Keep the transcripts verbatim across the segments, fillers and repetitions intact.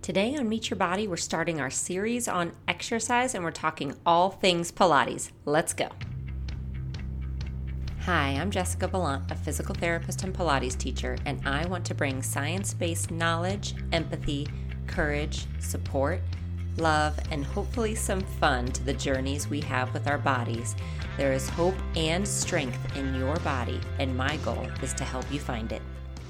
Today on Meet Your Body, we're starting our series on exercise and we're talking all things Pilates. Let's go. Hi, I'm Jessica Ballant, a physical therapist and Pilates teacher, and I want to bring science-based knowledge, empathy, courage, support, love, and hopefully some fun to the journeys we have with our bodies. There is hope and strength in your body, and my goal is to help you find it.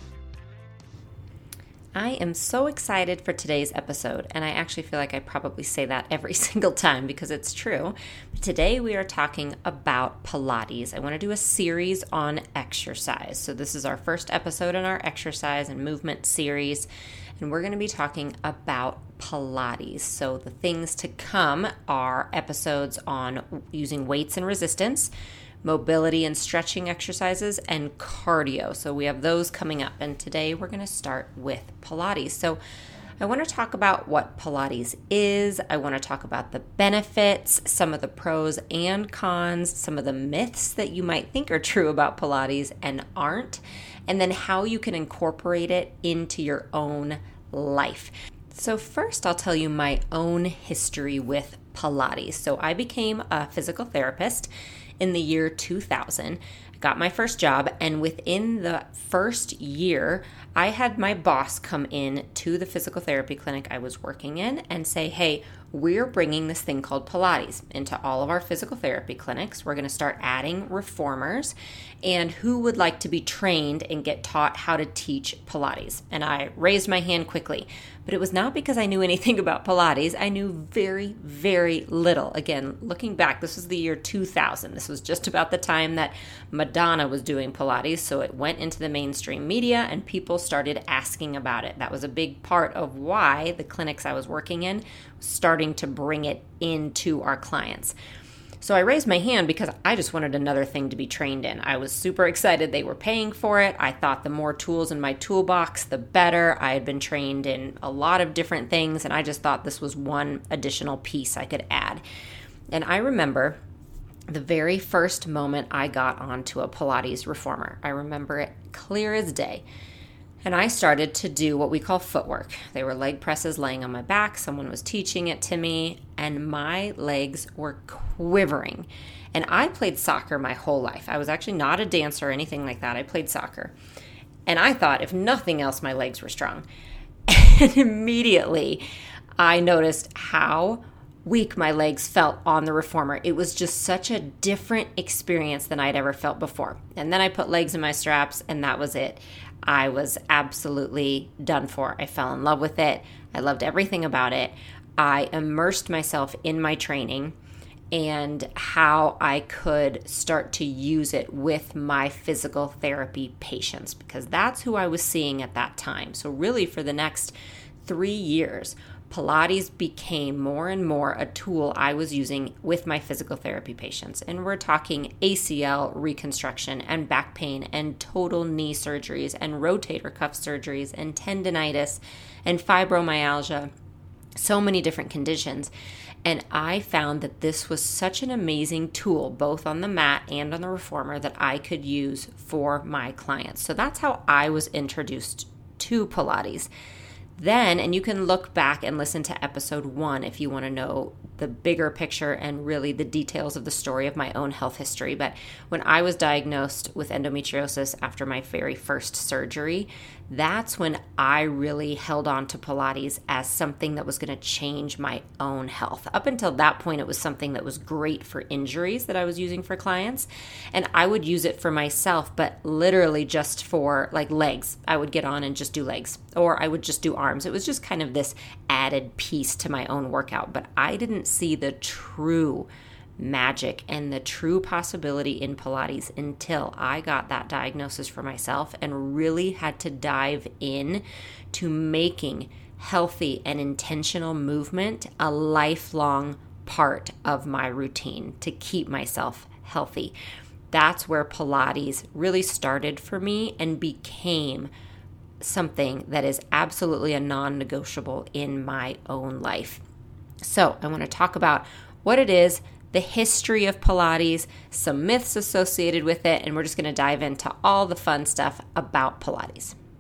I am so excited for today's episode, and I actually feel like I probably say that every single time because it's true. Today we are talking about Pilates. I want to do a series on exercise. So this is our first episode in our exercise and movement series, and we're going to be talking about Pilates. So the things to come are episodes on using weights and resistance, mobility and stretching exercises, and cardio. So we have those coming up. And today we're going to start with Pilates. So I want to talk about what Pilates is. I want to talk about the benefits, some of the pros and cons, some of the myths that you might think are true about Pilates and aren't, and then how you can incorporate it into your own life. So first, I'll tell you my own history with Pilates. So I became a physical therapist in the year two thousand. I got my first job, and within the first year, I had my boss come in to the physical therapy clinic I was working in and say, hey, we're bringing this thing called Pilates into all of our physical therapy clinics. We're going to start adding reformers, and who would like to be trained and get taught how to teach Pilates? And I raised my hand quickly, but it was not because I knew anything about Pilates. I knew very, very little. Again, looking back, this was the year two thousand. This was just about the time that Madonna was doing Pilates, so it went into the mainstream media and people started asking about it. That was a big part of why the clinics I was working in was starting to bring it into our clients. So I raised my hand because I just wanted another thing to be trained in. I was super excited they were paying for it. I thought the more tools in my toolbox, the better. I had been trained in a lot of different things, and I just thought this was one additional piece I could add. And I remember the very first moment I got onto a Pilates reformer. I remember it clear as day. And I started to do what we call footwork. They were leg presses laying on my back. Someone was teaching it to me, and my legs were quivering. And I played soccer my whole life. I was actually not a dancer or anything like that. I played soccer. And I thought, if nothing else, my legs were strong. And immediately, I noticed how weak my legs felt on the reformer. It was just such a different experience than I'd ever felt before. And then I put legs in my straps, and that was it. I was absolutely done for. I fell in love with it. I loved everything about it. I immersed myself in my training and how I could start to use it with my physical therapy patients, because that's who I was seeing at that time. So really, for the next three years, Pilates became more and more a tool I was using with my physical therapy patients. And we're talking A C L reconstruction and back pain and total knee surgeries and rotator cuff surgeries and tendinitis and fibromyalgia, so many different conditions. And I found that this was such an amazing tool, both on the mat and on the reformer, that I could use for my clients. So that's how I was introduced to Pilates. Then, and you can look back and listen to episode one if you want to know the bigger picture and really the details of the story of my own health history. But when I was diagnosed with endometriosis after my very first surgery, that's when I really held on to Pilates as something that was going to change my own health. Up until that point, it was something that was great for injuries that I was using for clients. And I would use it for myself, but literally just for like legs. I would get on and just do legs, or I would just do arms. It was just kind of this added piece to my own workout. But I didn't see the true magic and the true possibility in Pilates until I got that diagnosis for myself and really had to dive in to making healthy and intentional movement a lifelong part of my routine to keep myself healthy. That's where Pilates really started for me and became something that is absolutely a non-negotiable in my own life. So I want to talk about what it is, the history of Pilates, some myths associated with it, and we're just going to dive into all the fun stuff about Pilates.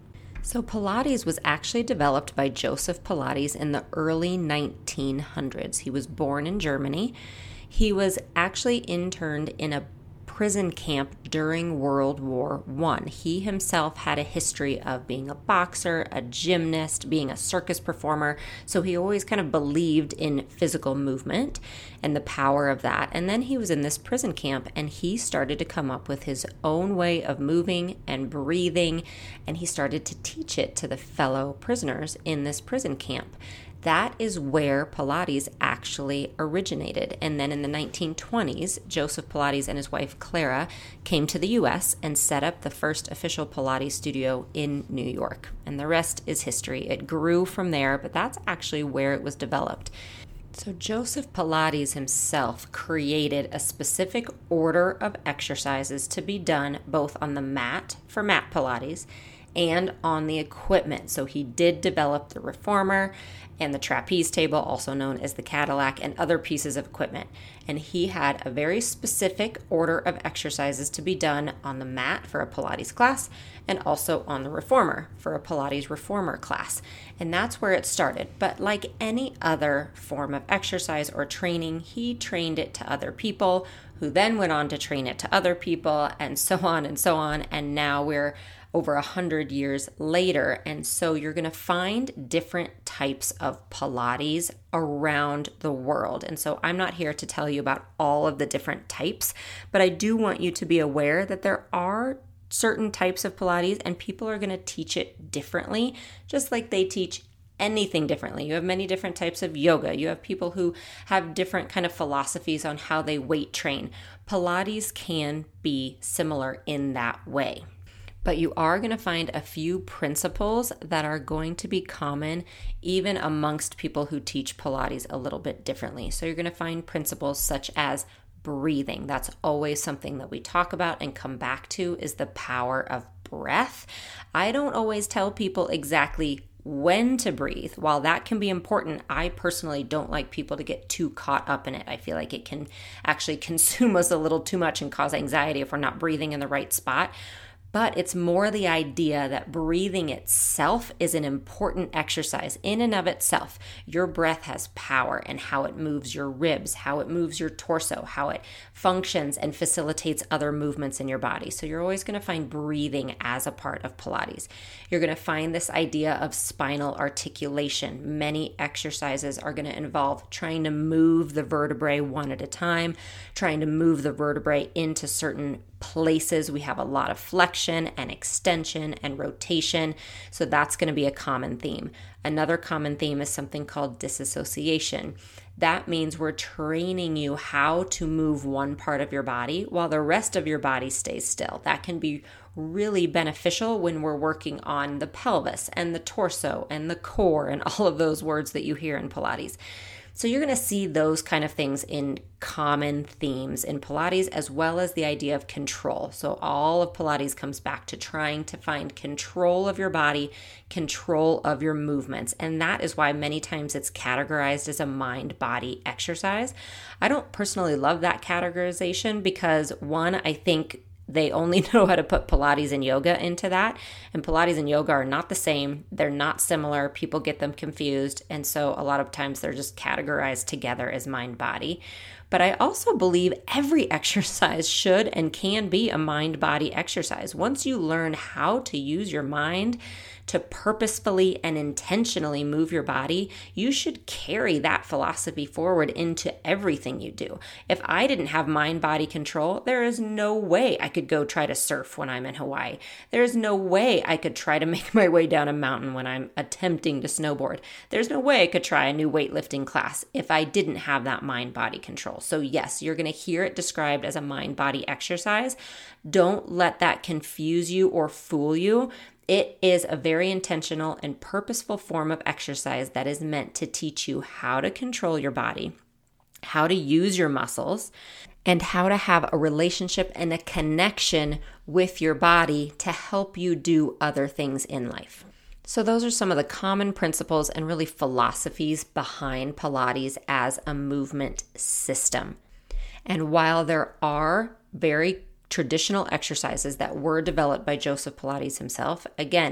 So Pilates was actually developed by Joseph Pilates in the early nineteen hundreds. He was born in Germany. He was actually interned in a prison camp during World War One. He himself had a history of being a boxer, a gymnast, being a circus performer, so he always kind of believed in physical movement and the power of that. And then he was in this prison camp and he started to come up with his own way of moving and breathing, and he started to teach it to the fellow prisoners in this prison camp. That is where Pilates actually originated. And then in the nineteen twenties, Joseph Pilates and his wife Clara came to the U S and set up the first official Pilates studio in New York. And the rest is history. It grew from there, but that's actually where it was developed. So Joseph Pilates himself created a specific order of exercises to be done both on the mat for mat Pilates and on the equipment. So he did develop the reformer and the trapeze table, also known as the Cadillac, and other pieces of equipment. And he had a very specific order of exercises to be done on the mat for a Pilates class and also on the reformer for a Pilates reformer class. And that's where it started. But like any other form of exercise or training, he trained it to other people who then went on to train it to other people, and so on and so on. And now we're over a hundred years later. And so you're going to find different types of Pilates around the world. And so I'm not here to tell you about all of the different types, but I do want you to be aware that there are certain types of Pilates and people are going to teach it differently, just like they teach anything differently. You have many different types of yoga. You have people who have different kind of philosophies on how they weight train. Pilates can be similar in that way. But you are going to find a few principles that are going to be common even amongst people who teach Pilates a little bit differently. So you're going to find principles such as breathing. That's always something that we talk about and come back to, is the power of breath. I don't always tell people exactly when to breathe. While that can be important, I personally don't like people to get too caught up in it. I feel like it can actually consume us a little too much and cause anxiety if we're not breathing in the right spot. But it's more the idea that breathing itself is an important exercise in and of itself. Your breath has power and how it moves your ribs, how it moves your torso, how it functions and facilitates other movements in your body. So you're always going to find breathing as a part of Pilates. You're going to find this idea of spinal articulation. Many exercises are going to involve trying to move the vertebrae one at a time, trying to move the vertebrae into certain places. We have a lot of flexion and extension and rotation. So that's going to be a common theme. Another common theme is something called disassociation. That means we're training you how to move one part of your body while the rest of your body stays still. That can be really beneficial when we're working on the pelvis and the torso and the core and all of those words that you hear in Pilates. So you're going to see those kind of things in common themes in Pilates, as well as the idea of control. So all of Pilates comes back to trying to find control of your body, control of your movements. And that is why many times it's categorized as a mind-body exercise. I don't personally love that categorization because, one, I think they only know how to put Pilates and yoga into that. And Pilates and yoga are not the same. They're not similar. People get them confused. And so a lot of times they're just categorized together as mind-body. But I also believe every exercise should and can be a mind-body exercise. Once you learn how to use your mind to purposefully and intentionally move your body, you should carry that philosophy forward into everything you do. If I didn't have mind-body control, there is no way I could go try to surf when I'm in Hawaii. There is no way I could try to make my way down a mountain when I'm attempting to snowboard. There's no way I could try a new weightlifting class if I didn't have that mind-body control. So yes, you're going to hear it described as a mind-body exercise. Don't let that confuse you or fool you. It is a very intentional and purposeful form of exercise that is meant to teach you how to control your body, how to use your muscles, and how to have a relationship and a connection with your body to help you do other things in life. So those are some of the common principles and really philosophies behind Pilates as a movement system. And while there are very traditional exercises that were developed by Joseph Pilates himself, again,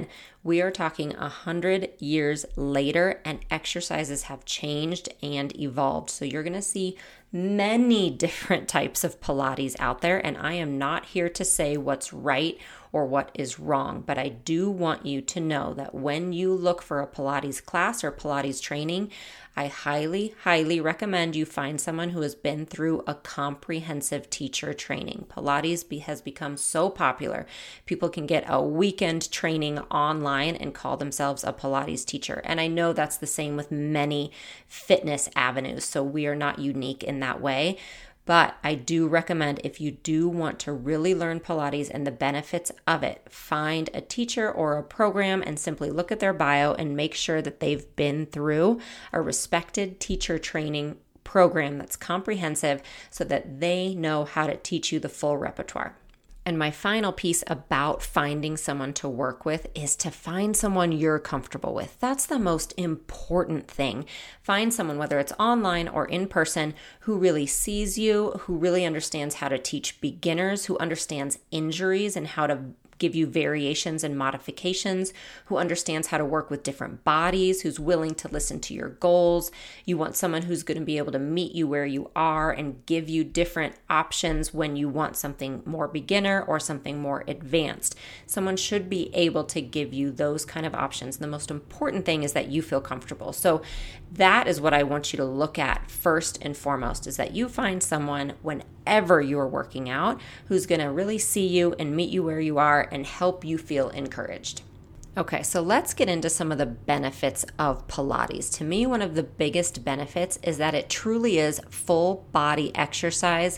We are talking a hundred years later, and exercises have changed and evolved. So you're going to see many different types of Pilates out there, and I am not here to say what's right or what is wrong, but I do want you to know that when you look for a Pilates class or Pilates training, I highly, highly recommend you find someone who has been through a comprehensive teacher training. Pilates be, has become so popular. People can get a weekend training online and call themselves a Pilates teacher. And I know that's the same with many fitness avenues, so we are not unique in that way. But I do recommend, if you do want to really learn Pilates and the benefits of it, find a teacher or a program and simply look at their bio and make sure that they've been through a respected teacher training program that's comprehensive so that they know how to teach you the full repertoire. And my final piece about finding someone to work with is to find someone you're comfortable with. That's the most important thing. Find someone, whether it's online or in person, who really sees you, who really understands how to teach beginners, who understands injuries and how to give you variations and modifications, who understands how to work with different bodies, who's willing to listen to your goals. You want someone who's going to be able to meet you where you are and give you different options when you want something more beginner or something more advanced. Someone should be able to give you those kind of options. The most important thing is that you feel comfortable. So that is what I want you to look at first and foremost, is that you find someone whenever you're working out who's going to really see you and meet you where you are and help you feel encouraged. Okay, so let's get into some of the benefits of Pilates. To me, one of the biggest benefits is that it truly is full body exercise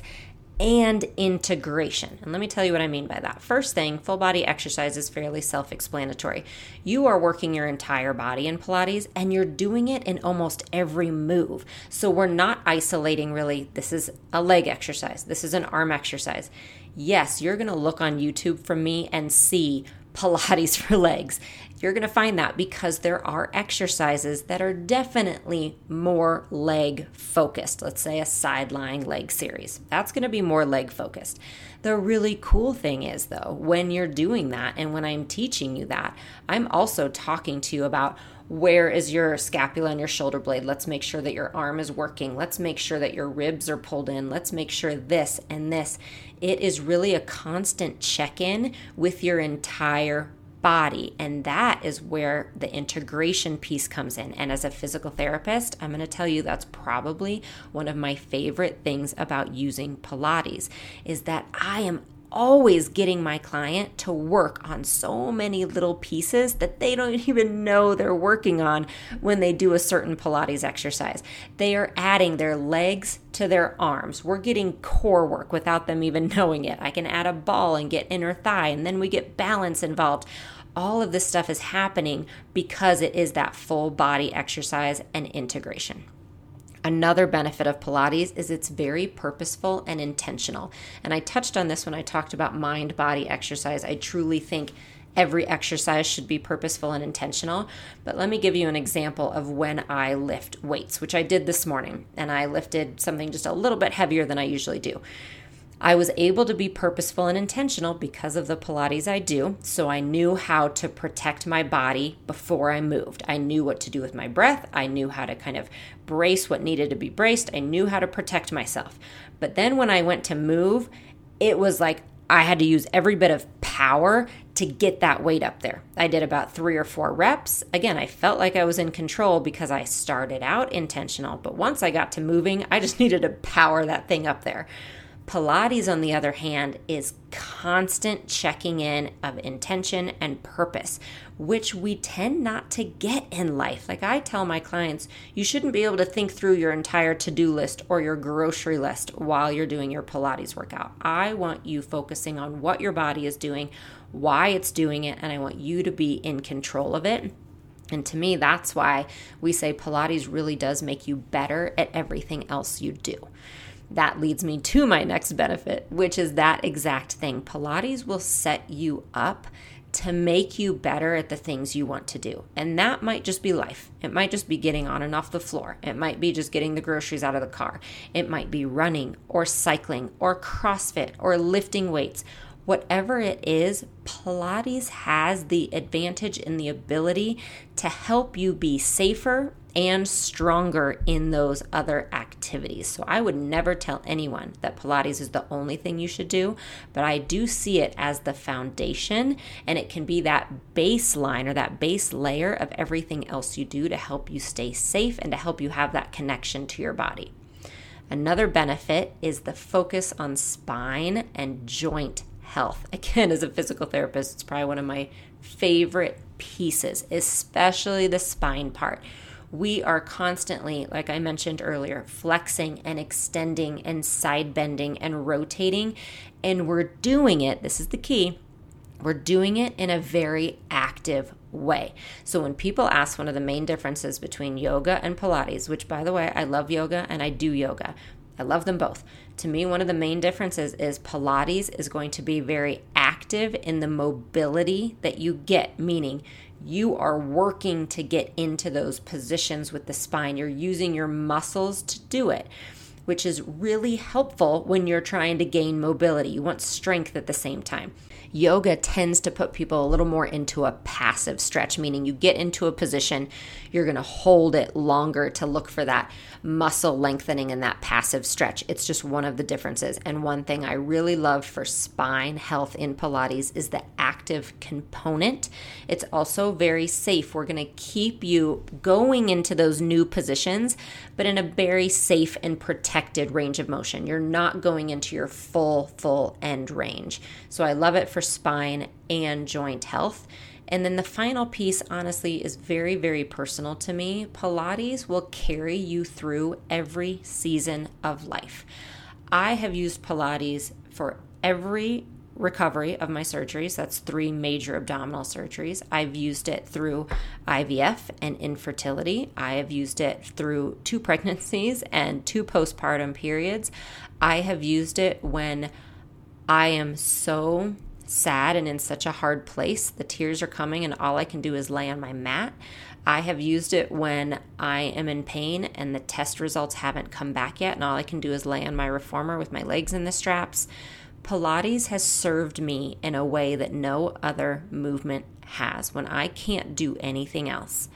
and integration. And let me tell you what I mean by that. First thing, full body exercise is fairly self-explanatory. You are working your entire body in Pilates and you're doing it in almost every move. So we're not isolating really, this is a leg exercise, this is an arm exercise. Yes, you're going to look on YouTube from me and see Pilates for legs. You're going to find that because there are exercises that are definitely more leg focused. Let's say a side lying leg series. That's going to be more leg focused. The really cool thing is, though, when you're doing that and when I'm teaching you that, I'm also talking to you about where is your scapula and your shoulder blade. Let's make sure that your arm is working. Let's make sure that your ribs are pulled in. Let's make sure this and this. It is really a constant check-in with your entire body. And that is where the integration piece comes in. And as a physical therapist, I'm going to tell you that's probably one of my favorite things about using Pilates is that I am always getting my client to work on so many little pieces that they don't even know they're working on when they do a certain Pilates exercise. They are adding their legs to their arms. We're getting core work without them even knowing it. I can add a ball and get inner thigh, and then we get balance involved. All of this stuff is happening because it is that full body exercise and integration. Another benefit of Pilates is it's very purposeful and intentional. And I touched on this when I talked about mind-body exercise. I truly think every exercise should be purposeful and intentional. But let me give you an example of when I lift weights, which I did this morning. And I lifted something just a little bit heavier than I usually do. I was able to be purposeful and intentional because of the Pilates I do, so I knew how to protect my body before I moved. I knew what to do with my breath. I knew how to kind of brace what needed to be braced. I knew how to protect myself. But then when I went to move, it was like I had to use every bit of power to get that weight up there. I did about three or four reps. Again, I felt like I was in control because I started out intentional, but once I got to moving, I just needed to power that thing up there. Pilates, on the other hand, is constant checking in of intention and purpose, which we tend not to get in life. Like I tell my clients, you shouldn't be able to think through your entire to-do list or your grocery list while you're doing your Pilates workout. I want you focusing on what your body is doing, why it's doing it, and I want you to be in control of it. And to me, that's why we say Pilates really does make you better at everything else you do. That leads me to my next benefit, which is that exact thing. Pilates will set you up to make you better at the things you want to do. And that might just be life. It might just be getting on and off the floor. It might be just getting the groceries out of the car. It might be running or cycling or CrossFit or lifting weights. Whatever it is, Pilates has the advantage and the ability to help you be safer and stronger in those other activities. So I would never tell anyone that Pilates is the only thing you should do, but I do see it as the foundation, and it can be that baseline or that base layer of everything else you do to help you stay safe and to help you have that connection to your body. Another benefit is the focus on spine and joint health. Again, as a physical therapist, it's probably one of my favorite pieces, especially the spine part. We are constantly, like I mentioned earlier, flexing and extending and side bending and rotating. And we're doing it, this is the key, we're doing it in a very active way. So when people ask one of the main differences between yoga and Pilates, which by the way, I love yoga and I do yoga. I love them both. To me, one of the main differences is Pilates is going to be very active in the mobility that you get, meaning you are working to get into those positions with the spine. You're using your muscles to do it, which is really helpful when you're trying to gain mobility. You want strength at the same time. Yoga tends to put people a little more into a passive stretch, meaning you get into a position, you're going to hold it longer to look for that muscle lengthening and that passive stretch. It's just one of the differences. And one thing I really love for spine health in Pilates is the active component. It's also very safe. We're going to keep you going into those new positions, but in a very safe and protected range of motion. You're not going into your full, full end range. So I love it for spine and joint health. And then the final piece, honestly, is very, very personal to me. Pilates will carry you through every season of life. I have used Pilates for every recovery of my surgeries. That's three major abdominal surgeries. I've used it through I V F and infertility. I have used it through two pregnancies and two postpartum periods. I have used it when I am so sad and in such a hard place. The tears are coming and all I can do is lay on my mat. I have used it when I am in pain and the test results haven't come back yet and all I can do is lay on my reformer with my legs in the straps. Pilates has served me in a way that no other movement has. When I can't do anything else,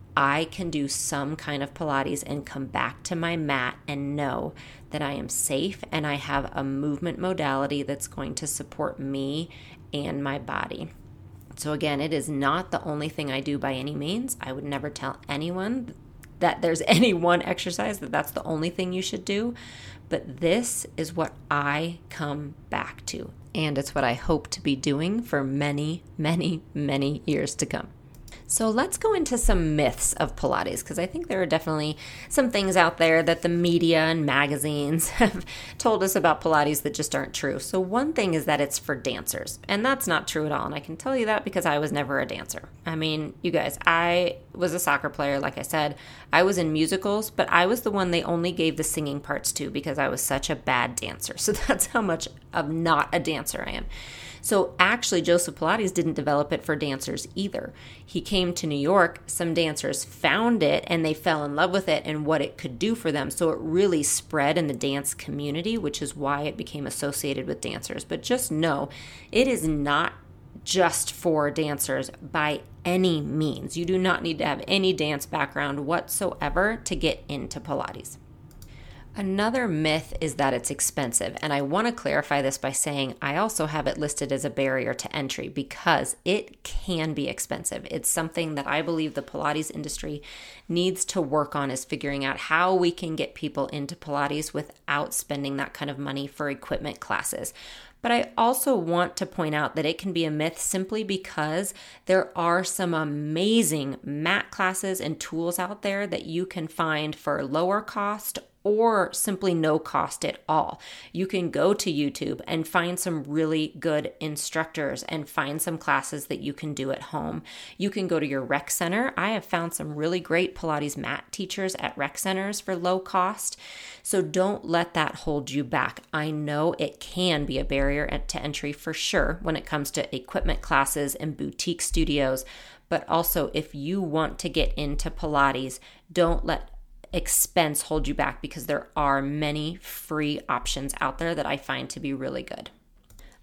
I can do some kind of Pilates and come back to my mat and know that I am safe and I have a movement modality that's going to support me and my body. So again, it is not the only thing I do by any means. I would never tell anyone that there's any one exercise that that's the only thing you should do. But this is what I come back to. And it's what I hope to be doing for many, many, many years to come. So let's go into some myths of Pilates, because I think there are definitely some things out there that the media and magazines have told us about Pilates that just aren't true. So one thing is that it's for dancers, and that's not true at all. And I can tell you that because I was never a dancer. I mean, you guys, I was a soccer player, like I said. I was in musicals, but I was the one they only gave the singing parts to because I was such a bad dancer. So that's how much of not a dancer I am. So actually, Joseph Pilates didn't develop it for dancers either. He came to New York, some dancers found it, and they fell in love with it and what it could do for them. So it really spread in the dance community, which is why it became associated with dancers. But just know, it is not just for dancers by any means. You do not need to have any dance background whatsoever to get into Pilates. Another myth is that it's expensive, and I want to clarify this by saying I also have it listed as a barrier to entry because it can be expensive. It's something that I believe the Pilates industry needs to work on, is figuring out how we can get people into Pilates without spending that kind of money for equipment classes. But I also want to point out that it can be a myth simply because there are some amazing mat classes and tools out there that you can find for lower cost or simply no cost at all. You can go to YouTube and find some really good instructors and find some classes that you can do at home. You can go to your rec center. I have found some really great Pilates mat teachers at rec centers for low cost. So don't let that hold you back. I know it can be a barrier to entry for sure when it comes to equipment classes and boutique studios, but also if you want to get into Pilates, don't let expense hold you back because there are many free options out there that I find to be really good.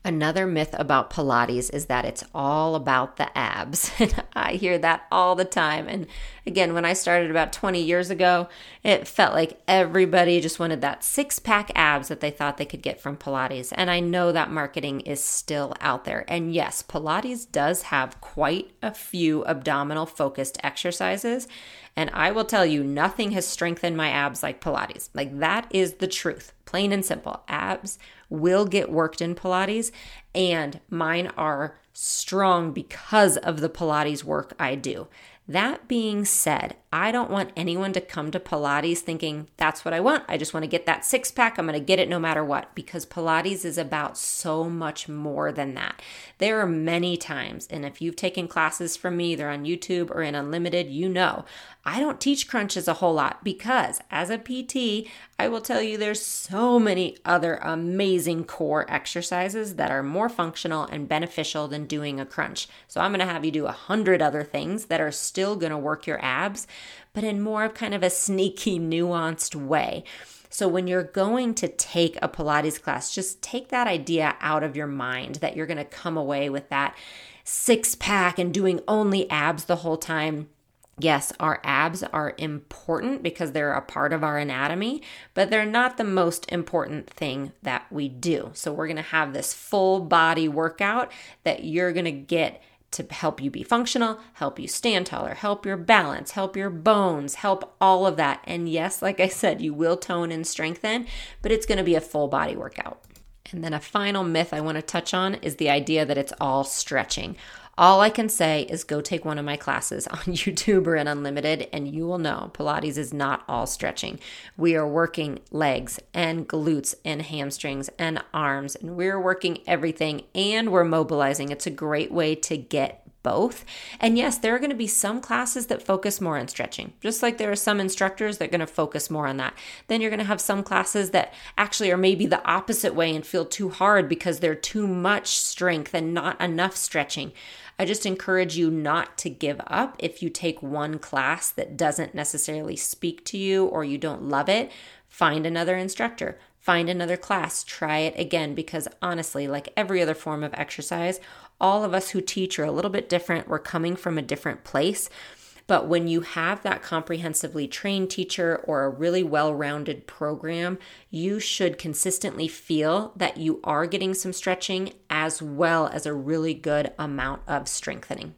Another myth about Pilates is that it's all about the abs. And I hear that all the time. And again, when I started about twenty years ago, it felt like everybody just wanted that six pack abs that they thought they could get from Pilates. And I know that marketing is still out there. And yes, Pilates does have quite a few abdominal focused exercises. And I will tell you, nothing has strengthened my abs like Pilates. Like, that is the truth, plain and simple. Abs will get worked in Pilates, and mine are strong because of the Pilates work I do. That being said, I don't want anyone to come to Pilates thinking that's what I want. I just want to get that six pack. I'm going to get it no matter what, because Pilates is about so much more than that. There are many times, and if you've taken classes from me, either on YouTube or in Unlimited, you know, I don't teach crunches a whole lot because as a P T, I will tell you there's so many other amazing core exercises that are more functional and beneficial than doing a crunch. So I'm going to have you do a hundred other things that are still going to work your abs, but in more of kind of a sneaky, nuanced way. So when you're going to take a Pilates class, just take that idea out of your mind that you're going to come away with that six pack and doing only abs the whole time. Yes, our abs are important because they're a part of our anatomy, but they're not the most important thing that we do. So we're going to have this full body workout that you're going to get to help you be functional, help you stand taller, help your balance, help your bones, help all of that. And yes, like I said, you will tone and strengthen, but it's going to be a full body workout. And then a final myth I want to touch on is the idea that it's all stretching. All I can say is go take one of my classes on YouTube or in Unlimited, and you will know Pilates is not all stretching. We are working legs and glutes and hamstrings and arms, and we're working everything, and we're mobilizing. It's a great way to get both. And yes, there are going to be some classes that focus more on stretching, just like there are some instructors that are going to focus more on that. Then you're going to have some classes that actually are maybe the opposite way and feel too hard because they're too much strength and not enough stretching. I just encourage you not to give up if you take one class that doesn't necessarily speak to you or you don't love it. Find another instructor. Find another class. Try it again, because honestly, like every other form of exercise, all of us who teach are a little bit different. We're coming from a different place. But when you have that comprehensively trained teacher or a really well-rounded program, you should consistently feel that you are getting some stretching as well as a really good amount of strengthening.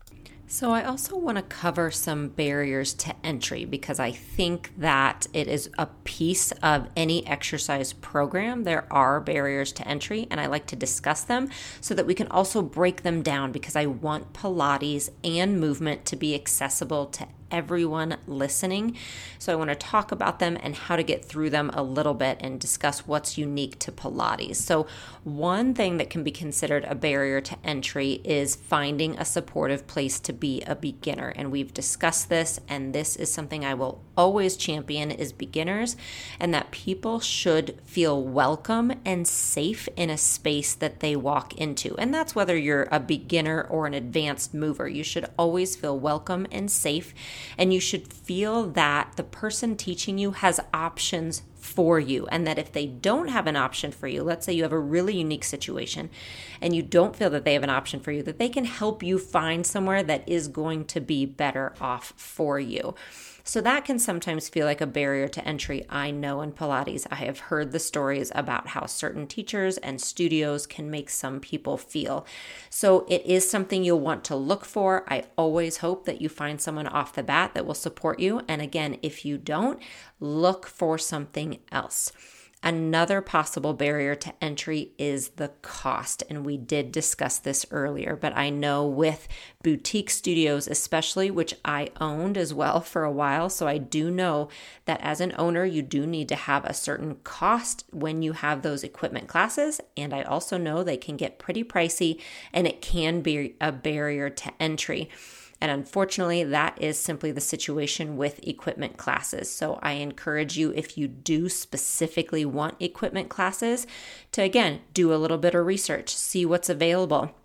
So I also want to cover some barriers to entry because I think that it is a piece of any exercise program. There are barriers to entry, and I like to discuss them so that we can also break them down, because I want Pilates and movement to be accessible to everyone listening. So I want to talk about them and how to get through them a little bit and discuss what's unique to Pilates. So one thing that can be considered a barrier to entry is finding a supportive place to be a beginner. And we've discussed this, and this is something I will always champion is beginners, and that people should feel welcome and safe in a space that they walk into. And that's whether you're a beginner or an advanced mover. You should always feel welcome and safe. And you should feel that the person teaching you has options for you, and that if they don't have an option for you, let's say you have a really unique situation and you don't feel that they have an option for you, that they can help you find somewhere that is going to be better off for you. So that can sometimes feel like a barrier to entry. I know in Pilates, I have heard the stories about how certain teachers and studios can make some people feel. So it is something you'll want to look for. I always hope that you find someone off the bat that will support you. And again, if you don't, look for something else. Another possible barrier to entry is the cost, and we did discuss this earlier, but I know with boutique studios especially, which I owned as well for a while, so I do know that as an owner, you do need to have a certain cost when you have those equipment classes, and I also know they can get pretty pricey, and it can be a barrier to entry. And unfortunately, that is simply the situation with equipment classes. So I encourage you, if you do specifically want equipment classes, to again, do a little bit of research, see what's available.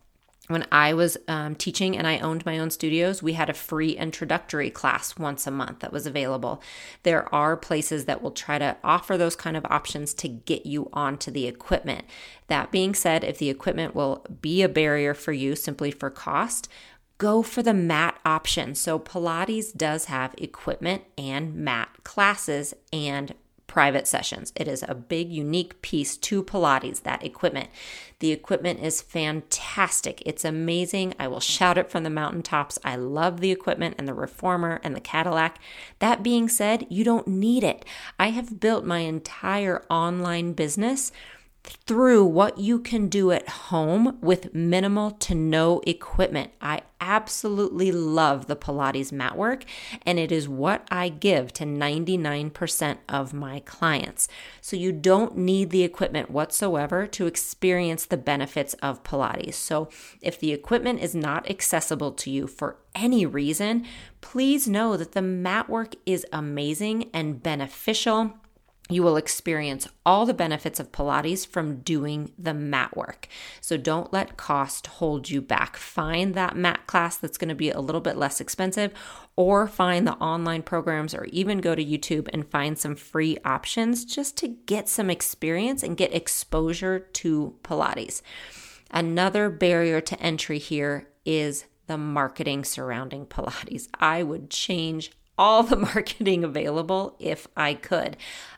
When I was um, teaching and I owned my own studios, we had a free introductory class once a month that was available. There are places that will try to offer those kind of options to get you onto the equipment. That being said, if the equipment will be a barrier for you simply for cost, go for the mat option. So Pilates does have equipment and mat classes and private sessions. It is a big, unique piece to Pilates, that equipment. The equipment is fantastic. It's amazing. I will shout it from the mountaintops. I love the equipment and the Reformer and the Cadillac. That being said, you don't need it. I have built my entire online business through what you can do at home with minimal to no equipment. I absolutely love the Pilates mat work, and it is what I give to ninety-nine percent of my clients. So you don't need the equipment whatsoever to experience the benefits of Pilates. So if the equipment is not accessible to you for any reason, please know that the mat work is amazing and beneficial. You will experience all the benefits of Pilates from doing the mat work. So don't let cost hold you back. Find that mat class that's going to be a little bit less expensive, or find the online programs, or even go to YouTube and find some free options just to get some experience and get exposure to Pilates. Another barrier to entry here is the marketing surrounding Pilates. I would change all the marketing available if I could.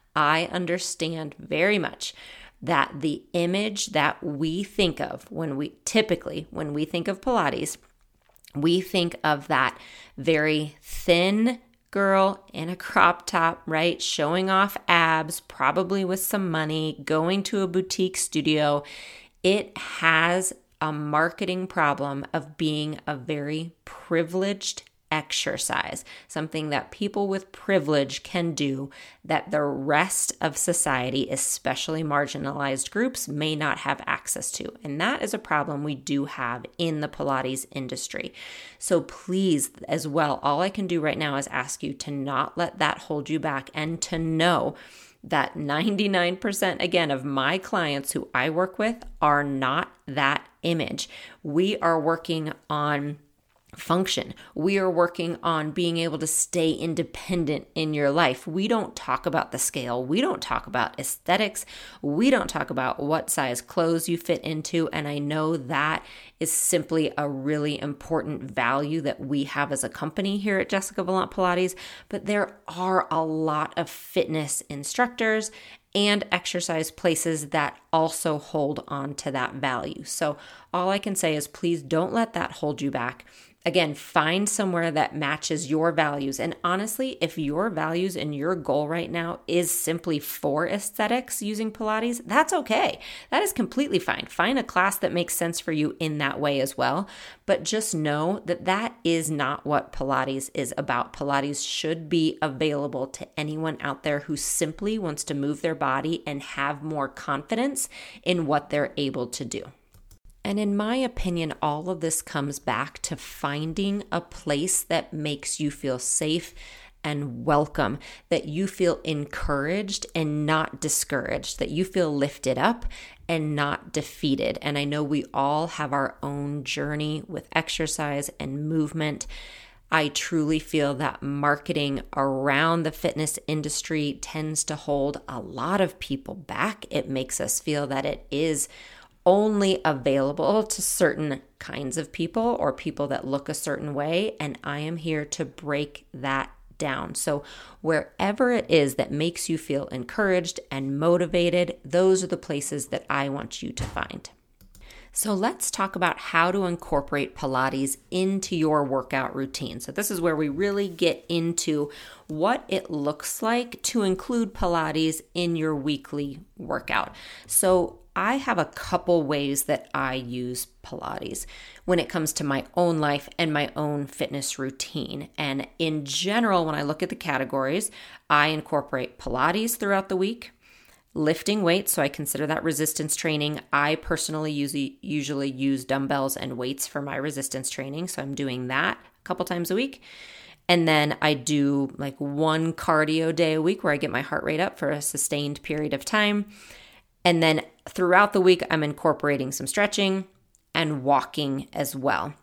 I understand very much that the image that we think of when we typically, when we think of Pilates, we think of that very thin girl in a crop top, right? Showing off abs, probably with some money, going to a boutique studio. It has a marketing problem of being a very privileged exercise, something that people with privilege can do that the rest of society, especially marginalized groups, may not have access to. And that is a problem we do have in the Pilates industry. So please, as well, all I can do right now is ask you to not let that hold you back, and to know that ninety-nine percent, again, of my clients who I work with are not that image. We are working on function. We are working on being able to stay independent in your life. We don't talk about the scale. We don't talk about aesthetics. We don't talk about what size clothes you fit into. And I know that is simply a really important value that we have as a company here at Jessica Vallant Pilates. But there are a lot of fitness instructors and exercise places that also hold on to that value. So all I can say is, please don't let that hold you back. Again, find somewhere that matches your values. And honestly, if your values and your goal right now is simply for aesthetics using Pilates, that's okay. That is completely fine. Find a class that makes sense for you in that way as well. But just know that that is not what Pilates is about. Pilates should be available to anyone out there who simply wants to move their body and have more confidence in what they're able to do. And in my opinion, all of this comes back to finding a place that makes you feel safe and welcome, that you feel encouraged and not discouraged, that you feel lifted up and not defeated. And I know we all have our own journey with exercise and movement. I truly feel that marketing around the fitness industry tends to hold a lot of people back. It makes us feel that it is only available to certain kinds of people or people that look a certain way. And I am here to break that down. So wherever it is that makes you feel encouraged and motivated, those are the places that I want you to find. So let's talk about how to incorporate Pilates into your workout routine. So this is where we really get into what it looks like to include Pilates in your weekly workout. So I have a couple ways that I use Pilates when it comes to my own life and my own fitness routine. And in general, when I look at the categories, I incorporate Pilates throughout the week, lifting weights, so I consider that resistance training. I personally usually, usually use dumbbells and weights for my resistance training, so I'm doing that a couple times a week. And then I do like one cardio day a week where I get my heart rate up for a sustained period of time. And then throughout the week, I'm incorporating some stretching, and walking as well.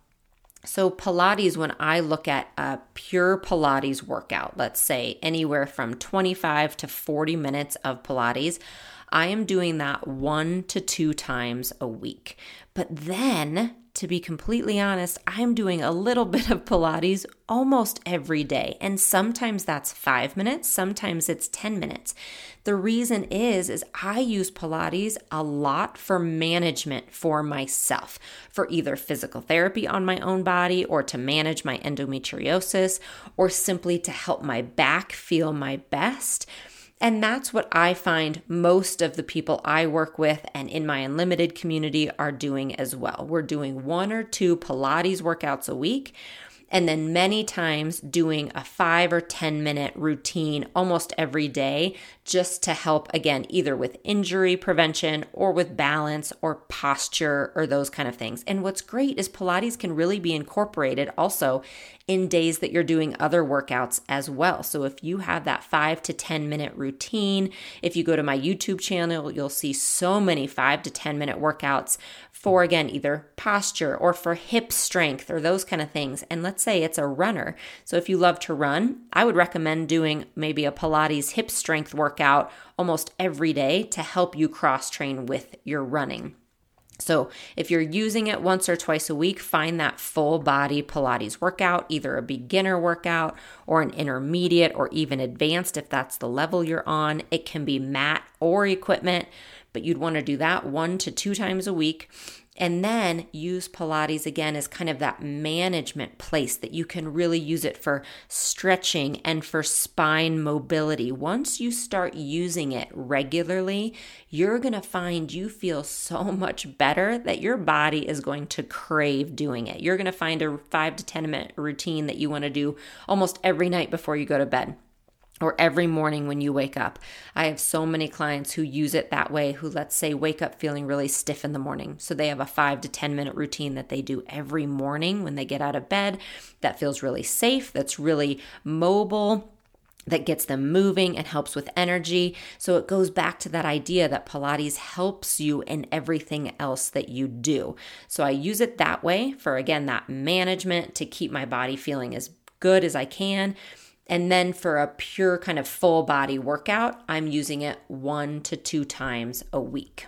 So Pilates, when I look at a pure Pilates workout, let's say anywhere from twenty-five to forty minutes of Pilates, I am doing that one to two times a week. But then, to be completely honest, I'm doing a little bit of Pilates almost every day. And sometimes that's five minutes, sometimes it's ten minutes. The reason is, is I use Pilates a lot for management for myself, for either physical therapy on my own body or to manage my endometriosis or simply to help my back feel my best. And that's what I find most of the people I work with and in my Unlimited community are doing as well. We're doing one or two Pilates workouts a week, and then many times doing a five or ten minute routine almost every day just to help, again, either with injury prevention or with balance or posture or those kind of things. And what's great is Pilates can really be incorporated also in days that you're doing other workouts as well. So if you have that five to ten minute routine, if you go to my YouTube channel, you'll see so many five to ten minute workouts for, again, either posture or for hip strength or those kind of things. And let's say it's a runner. So if you love to run, I would recommend doing maybe a Pilates hip strength workout almost every day to help you cross train with your running. So if you're using it once or twice a week, find that full body Pilates workout, either a beginner workout or an intermediate or even advanced if that's the level you're on. It can be mat or equipment, but you'd want to do that one to two times a week. And then use Pilates again as kind of that management place that you can really use it for stretching and for spine mobility. Once you start using it regularly, you're going to find you feel so much better that your body is going to crave doing it. You're going to find a five to ten minute routine that you want to do almost every night before you go to bed, or every morning when you wake up. I have so many clients who use it that way, who, let's say, wake up feeling really stiff in the morning. So they have a five to ten minute routine that they do every morning when they get out of bed that feels really safe, that's really mobile, that gets them moving and helps with energy. So it goes back to that idea that Pilates helps you in everything else that you do. So I use it that way for, again, that management to keep my body feeling as good as I can. And then for a pure kind of full body workout, I'm using it one to two times a week.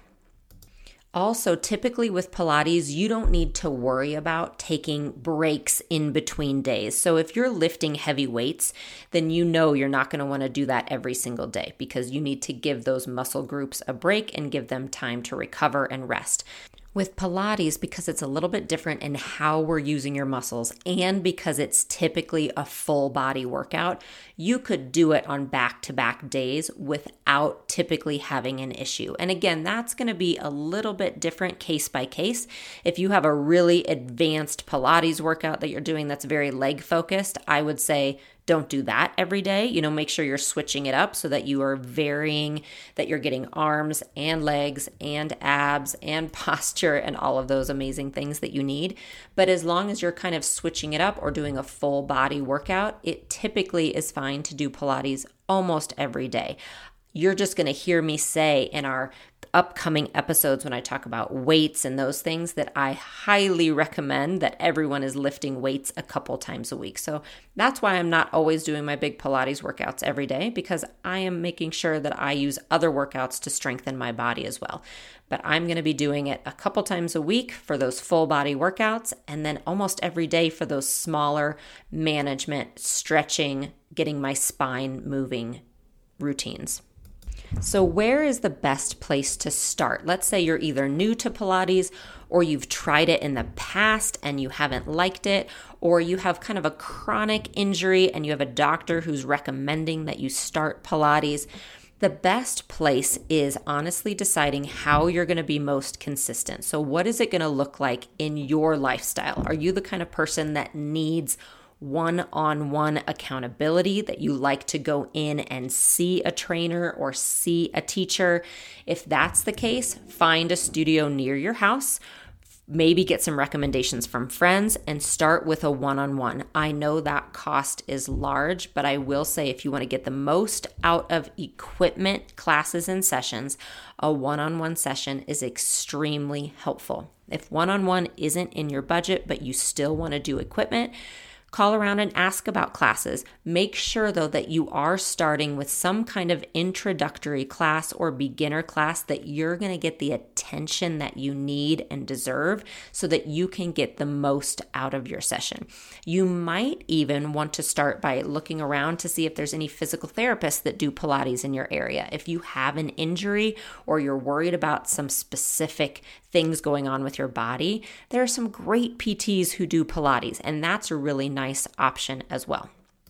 Also, typically with Pilates, you don't need to worry about taking breaks in between days. So if you're lifting heavy weights, then you know you're not going to want to do that every single day because you need to give those muscle groups a break and give them time to recover and rest. With Pilates, because it's a little bit different in how we're using your muscles and because it's typically a full body workout, you could do it on back-to-back days without typically having an issue. And again, that's going to be a little bit different case by case. If you have a really advanced Pilates workout that you're doing that's very leg focused, I would say don't do that every day. You know, make sure you're switching it up so that you are varying, that you're getting arms and legs and abs and posture and all of those amazing things that you need. But as long as you're kind of switching it up or doing a full body workout, it typically is fine to do Pilates almost every day. You're just going to hear me say in our upcoming episodes when I talk about weights and those things that I highly recommend that everyone is lifting weights a couple times a week. So that's why I'm not always doing my big Pilates workouts every day, because I am making sure that I use other workouts to strengthen my body as well. But I'm going to be doing it a couple times a week for those full body workouts, and then almost every day for those smaller management, stretching, getting my spine moving routines. So where is the best place to start? Let's say you're either new to Pilates or you've tried it in the past and you haven't liked it, or you have kind of a chronic injury and you have a doctor who's recommending that you start Pilates. The best place is honestly deciding how you're going to be most consistent. So what is it going to look like in your lifestyle? Are you the kind of person that needs one-on-one accountability, that you like to go in and see a trainer or see a teacher? If that's the case, find a studio near your house, maybe get some recommendations from friends, and start with a one-on-one. I know that cost is large, but I will say if you want to get the most out of equipment, classes, and sessions, a one-on-one session is extremely helpful. If one-on-one isn't in your budget, but you still want to do equipment, call around and ask about classes. Make sure, though, that you are starting with some kind of introductory class or beginner class that you're going to get the attention that you need and deserve so that you can get the most out of your session. You might even want to start by looking around to see if there's any physical therapists that do Pilates in your area. If you have an injury or you're worried about some specific things going on with your body, there are some great P Ts who do Pilates, and that's a really nice option as well.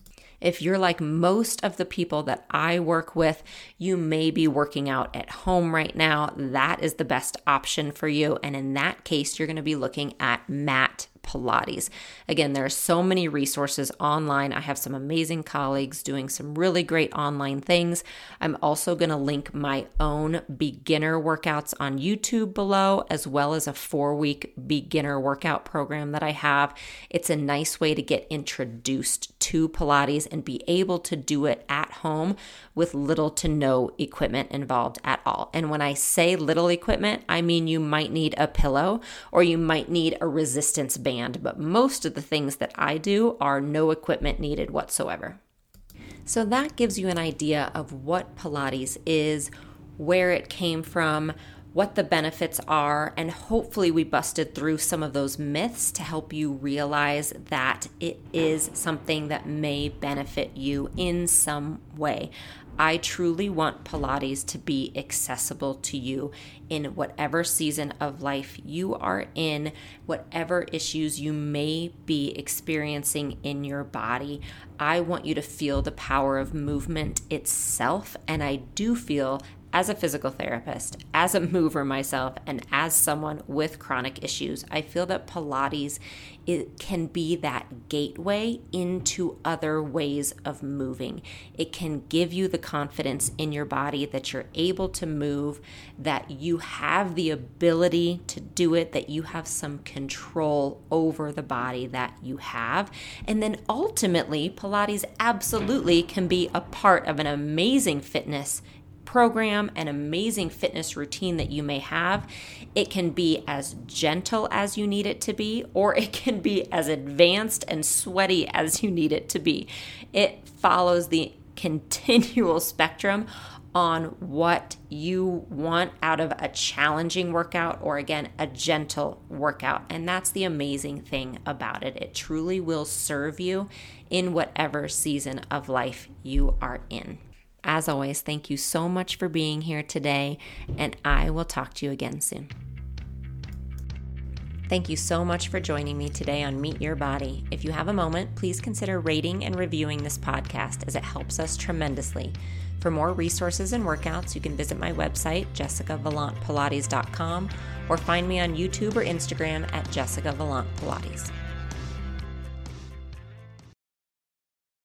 If you're like most of the people that I work with, you may be working out at home right now. That is the best option for you. And in that case, you're going to be looking at mat Pilates. Again, there are so many resources online. I have some amazing colleagues doing some really great online things. I'm also going to link my own beginner workouts on YouTube below, as well as a four-week beginner workout program that I have. It's a nice way to get introduced to Pilates and be able to do it at home with little to no equipment involved at all. And when I say little equipment, I mean you might need a pillow or you might need a resistance band, but most of the things that I do are no equipment needed whatsoever. So that gives you an idea of what Pilates is, where it came from, what the benefits are, and hopefully we busted through some of those myths to help you realize that it is something that may benefit you in some way. I truly want Pilates to be accessible to you in whatever season of life you are in, whatever issues you may be experiencing in your body. I want you to feel the power of movement itself, and I do feel, as a physical therapist, as a mover myself, and as someone with chronic issues, I feel that Pilates, it can be that gateway into other ways of moving. It can give you the confidence in your body that you're able to move, that you have the ability to do it, that you have some control over the body that you have. And then ultimately, Pilates absolutely can be a part of an amazing fitness program, an amazing fitness routine that you may have. It can be as gentle as you need it to be, or it can be as advanced and sweaty as you need it to be. It follows the continual spectrum on what you want out of a challenging workout or, again, a gentle workout. And that's the amazing thing about it. It truly will serve you in whatever season of life you are in. As always, thank you so much for being here today, and I will talk to you again soon. Thank you so much for joining me today on Meet Your Body. If you have a moment, please consider rating and reviewing this podcast, as it helps us tremendously. For more resources and workouts, you can visit my website, jessica vallant pilates dot com, or find me on YouTube or Instagram at Jessica Vallant Pilates.